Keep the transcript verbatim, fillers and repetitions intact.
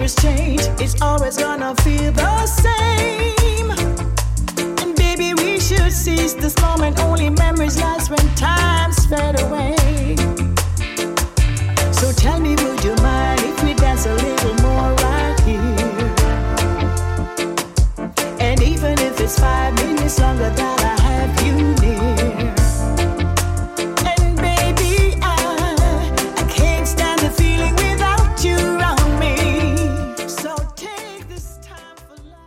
is change, it's always gonna feel the same. And baby, we should seize this moment. Only memories last when times fade away.